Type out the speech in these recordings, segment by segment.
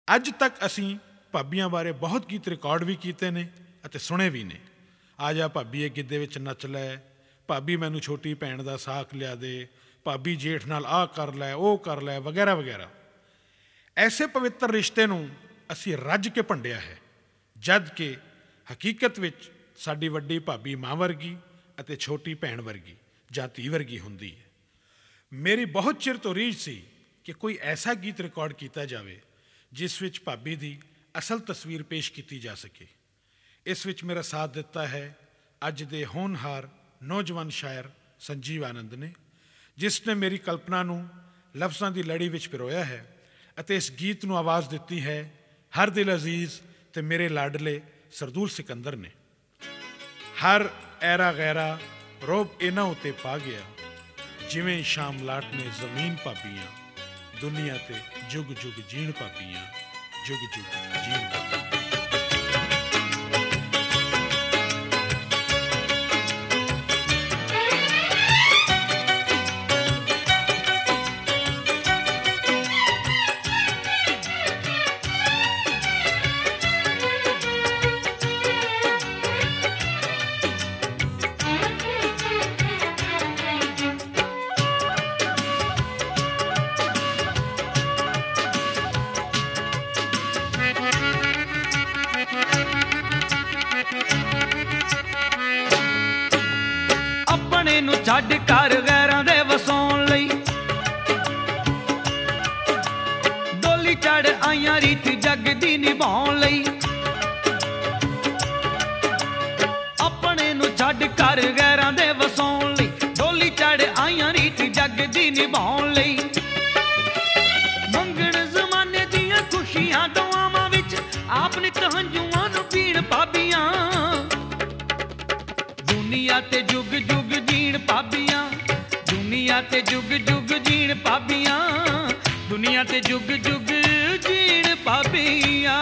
ਅੱਜ ਤੱਕ ਅਸੀਂ ਭਾਬੀਆਂ ਬਾਰੇ ਬਹੁਤ ਗੀਤ ਰਿਕਾਰਡ ਵੀ ਕੀਤੇ ਨੇ ਅਤੇ ਸੁਣੇ ਵੀ ਨੇ। ਆ ਜਾ ਭਾਬੀ ਇਹ ਗਿੱਧੇ ਵਿੱਚ ਨੱਚ ਲੈ, ਭਾਬੀ ਮੈਨੂੰ ਛੋਟੀ ਭੈਣ ਦਾ ਸਾਕ ਲਿਆ ਦੇ, ਭਾਬੀ ਜੇਠ ਨਾਲ ਆਹ ਕਰ ਲੈ, ਉਹ ਕਰ ਲੈ, ਵਗੈਰਾ ਵਗੈਰਾ। ਐਸੇ ਪਵਿੱਤਰ ਰਿਸ਼ਤੇ ਨੂੰ ਅਸੀਂ ਰੱਜ ਕੇ ਭੰਡਿਆ ਹੈ, ਜਦ ਕਿ ਹਕੀਕਤ ਵਿੱਚ ਸਾਡੀ ਵੱਡੀ ਭਾਬੀ ਮਾਂ ਵਰਗੀ ਅਤੇ ਛੋਟੀ ਭੈਣ ਵਰਗੀ ਜਾਂ ਧੀ ਵਰਗੀ ਹੁੰਦੀ ਹੈ। ਮੇਰੀ ਬਹੁਤ ਚਿਰ ਤੋਂ ਰੀਝ ਸੀ ਕਿ ਕੋਈ ਐਸਾ ਗੀਤ ਰਿਕਾਰਡ ਕੀਤਾ ਜਾਵੇ ਜਿਸ ਵਿੱਚ ਭਾਬੀ ਦੀ ਅਸਲ ਤਸਵੀਰ ਪੇਸ਼ ਕੀਤੀ ਜਾ ਸਕੇ। ਇਸ ਵਿੱਚ ਮੇਰਾ ਸਾਥ ਦਿੱਤਾ ਹੈ ਅੱਜ ਦੇ ਹੋਣਹਾਰ ਨੌਜਵਾਨ ਸ਼ਾਇਰ ਸੰਜੀਵ ਆਨੰਦ ਨੇ, ਜਿਸ ਨੇ ਮੇਰੀ ਕਲਪਨਾ ਨੂੰ ਲਫ਼ਜ਼ਾਂ ਦੀ ਲੜੀ ਵਿੱਚ ਪਿਰੋਇਆ ਹੈ ਅਤੇ ਇਸ ਗੀਤ ਨੂੰ ਆਵਾਜ਼ ਦਿੱਤੀ ਹੈ ਹਰ ਦਿਲ ਅਜ਼ੀਜ਼ ਅਤੇ ਮੇਰੇ ਲਾਡਲੇ ਸਰਦੂਲ ਸਿਕੰਦਰ ਨੇ। ਹਰ ਐਰਾ ਗੈਰਾ ਰੋਬ ਇਹਨਾਂ ਉੱਤੇ ਪਾ ਗਿਆ, ਜਿਵੇਂ ਸ਼ਾਮ ਲਾਟ ਨੇ ਜ਼ਮੀਨ ਭਾਬੀਆਂ, ਦੁਨੀਆ ਤੇ ਜੁਗ ਜੁਗ ਜੀਣ ਭਾਬੀਆਂ, ਜੁਗ ਜੁਗ ਜੀਣ ਭਾਬੀਆਂ। ਛੱਡ ਘਰ ਗੈਰਾਂ ਦੇ ਵਸਾਉਣ ਲਈ ਡੋਲੀ ਚੜ ਆਈਆਂ ਰੀਤ ਜੱਗ ਦੀ ਨਿਭਾਉਣ ਲਈ। ਆਪਣੇ ਨੂੰ ਛੱਡ ਘਰ ਗੈਰਾਂ ਦੇ ਵਸਾਉਣ ਲਈ ਡੋਲੀ ਚੜ ਆਈਆਂ ਰੀਤ ਜੱਗ ਦੀ ਨਿਭਾਉਣ ਲਈ। ਮੰਗਣ ਜ਼ਮਾਨੇ ਦੀਆਂ ਖੁਸ਼ੀਆਂ ਦੁਆਵਾਂ ਵਿੱਚ ਆਪ ਨਿਤ ਹੰਝੂਆਂ ਨੂੰ ਪੀਣ ਭਾਬੀਆਂ, ਦੁਨੀਆ ਤੇ ਜੁਗ ਜੁਗ ਜੀਣ ਭਾਬੀਆਂ, ਦੁਨੀਆ ਤੇ ਜੁਗ ਜੁਗ ਜੀਣ ਭਾਬੀਆਂ, ਦੁਨੀਆ ਤੇ ਜੁਗ ਜੁਗ ਜੀਣ ਭਾਬੀਆਂ।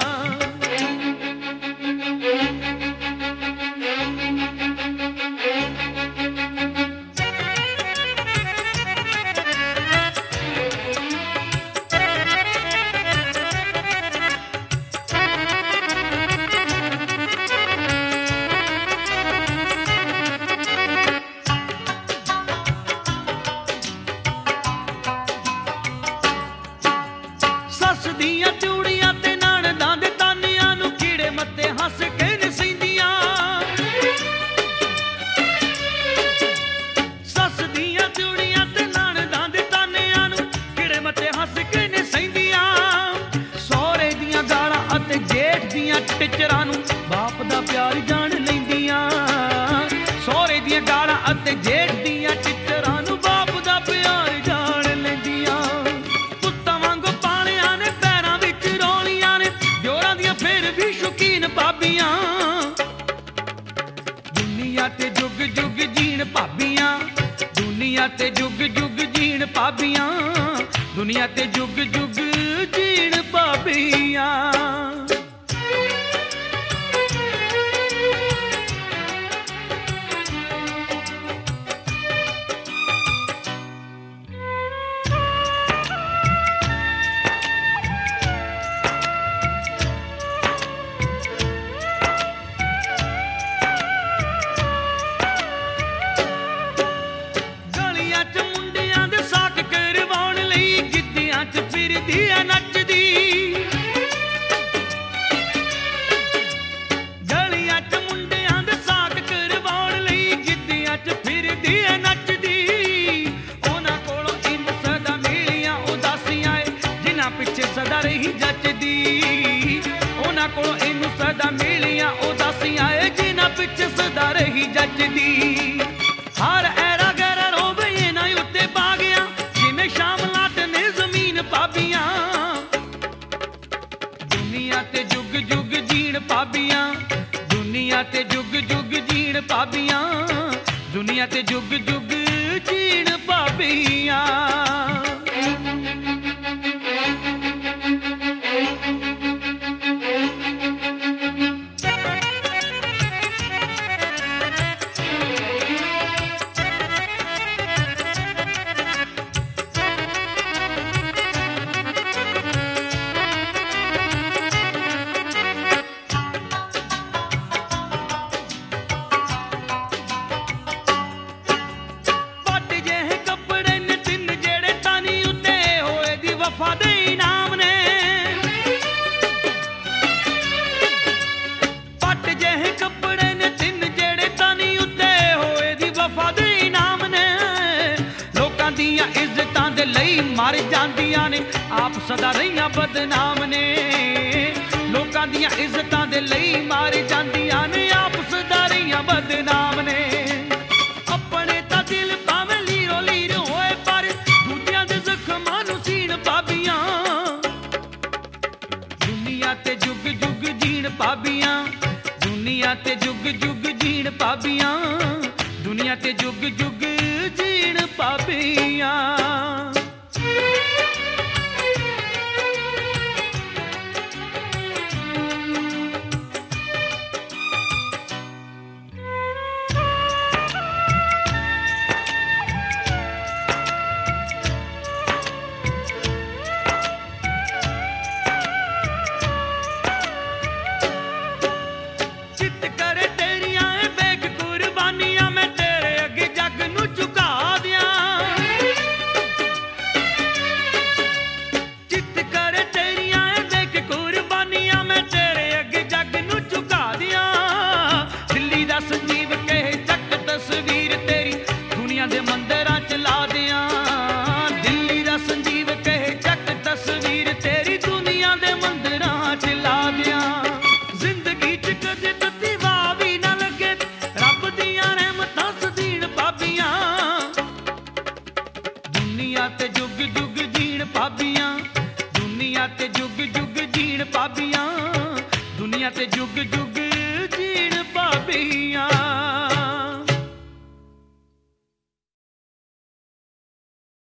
ਟਿਚਰਾਂ ਨੂੰ ਬਾਪ ਦਾ ਪਿਆਰ ਜਾਣ ਲੈਂਦੀਆਂ, ਸਹੁਰੇ ਦੀਆਂ ਗਾਲਾਂ ਅਤੇ ਜੇਠ ਦੀਆਂ ਟਿਚਰਾਂ ਨੂੰ ਬਾਪ ਦਾ ਪਿਆਰ ਜਾਣ ਲੈਂਦੀਆਂ। ਪੁੱਤਾਂ ਵਾਂਗੂ ਪਾਲਿਆਂ ਨੇ ਪੈਰਾਂ ਵਿੱਚ ਰੋਲੀਆਂ ਨੇ, ਦਿਓਰਾਂ ਦੀਆਂ ਫਿਰ ਵੀ ਸ਼ੌਕੀਨ ਭਾਬੀਆਂ, ਦੁਨੀਆ ਤੇ ਜੁਗ ਜੁਗ ਜੀਣ ਭਾਬੀਆਂ, ਦੁਨੀਆ ਤੇ ਜੁਗ ਜੁਗ ਜੀਣ ਭਾਬੀਆਂ, ਦੁਨੀਆ ਤੇ ਜੁਗ ਜੁਗ ਜੀਣ ਭਾਬੀਆਂ। ਸਦਾ ਰਹੀ ਜੱਚਦੀ, ਉਹਨਾਂ ਕੋਲੋਂ ਇਹਨੂੰ ਸਦਾ ਮਿਲੀਆਂ ਉਦਾਸੀਆਂ ਏ ਜਿਨ੍ਹਾਂ ਪਿੱਛੇ ਸਦਾ ਰਹੀ ਜੱਚਦੀ। ਹਰ ਐਰਾ ਗੈਰਾ ਰੋਵੇ ਇਹਨਾਂ ਉੱਤੇ ਪਾ ਗਿਆ, ਜਿਵੇਂ ਸ਼ਾਮ ਲਾਟ ਨੇ ਜ਼ਮੀਨ ਭਾਬੀਆਂ, ਦੁਨੀਆ ਤੇ ਜੁਗ ਜੁਗ ਜੀਣ ਭਾਬੀਆਂ, ਦੁਨੀਆ ਤੇ ਜੁਗ ਜੁਗ ਜੀਣ ਭਾਬੀਆਂ, ਦੁਨੀਆ ਤੇ ਜੁਗ ਜੁਗ ਜੀਣ ਭਾਬੀਆਂ। ਮਰ ਜਾਂਦੀਆਂ ਨੇ, ਆਪ ਸਦਾ ਰਹੀਆਂ ਬਦਨਾਮ ਨੇ। ਲੋਕਾਂ ਦੀਆਂ ਇੱਜ਼ਤਾਂ ਦੇ ਲਈ ਮਰ ਜਾਂਦੀਆਂ ਨੇ, ਆਪ ਸਦਾ ਰਹੀਆਂ ਬਦਨਾਮ ਨੇ। ਆਪਣੇ ਤਾਂ ਦਿਲ ਭਾਵੇਂ ਲੀਰੋ ਲੀਰ ਹੋਏ, ਪਰ ਦੂਜਿਆਂ ਦੇ ਜ਼ਖਮਾਂ ਨੂੰ ਸੀਣ ਭਾਬੀਆਂ। ਦੁਨੀਆ ਤੇ ਜੁਗ ਜੁਗ ਜੀਣ ਭਾਬੀਆਂ, ਦੁਨੀਆ ਤੇ ਜੁਗ ਜੁਗ ਜੀਣ ਭਾਬੀਆਂ, ਦੁਨੀਆ ਤੇ ਜੁਗ ਜੁਗ ਜੀਣ ਭਾਬੀਆਂ। ਚਿੱਤ ਕਰੇ ਤੇਰੀਆਂ ਏ ਵੇਖ ਕੁਰਬਾਨੀਆਂ, ਮੈਂ ਤੇਰੇ ਅੱਗੇ ਜੱਗ ਨੂੰ ਝੁਕਾ ਦਿਆਂ। ਚਿੱਤ ਕਰੇ ਤੇਰੀਆਂ ਏ ਵੇਖ ਕੁਰਬਾਨੀਆਂ, ਮੈਂ ਤੇਰੇ ਅੱਗੇ ਜੱਗ ਨੂੰ ਝੁਕਾ ਦਿਆਂ। ਦਿੱਲੀ ਦਾ ਸੰਜੀਵ ਕਹੇ ਚੱਕ ਤਸਵੀਰ ਤੇਰੀ, ਦੁਨੀਆ ਦੇ ਮੰਦਿਰਾਂ ਚ ਲਾ ਦਿਆਂ। ਦਿੱਲੀ ਦਾ ਸੰਜੀਵ ਕਹੇ ਚੱਕ ਤਸਵੀਰ ਤੇਰੀ, ਦੁਨੀਆ ਦੇ ਮੰਦਿਰਾਂ ਚ ਲਾ ਦਿਆਂ। ਜ਼ਿੰਦਗੀ ਚ ਕਦੇ ਤੱਤੀ ਵਾਹ ਵੀ ਨਾ ਲੱਗੇ, ਰੱਬ ਦੀਆਂ ਰਹਿਮਤਾਂ ਸਦੀਣ ਭਾਬੀਆਂ। ਦੁਨੀਆ ਤੇ ਜੁਗ ਜੁਗ ਜੀਣ ਭਾਬੀਆਂ, ਦੁਨੀਆ ਤੇ ਜੁਗ ਜੁਗ ਜੀਣ ਭਾਬੀਆਂ, ਦੁਨੀਆ ਤੇ ਜੁਗ ਜੁਗ ਜੀਣ ਭਾਬੀਆਂ।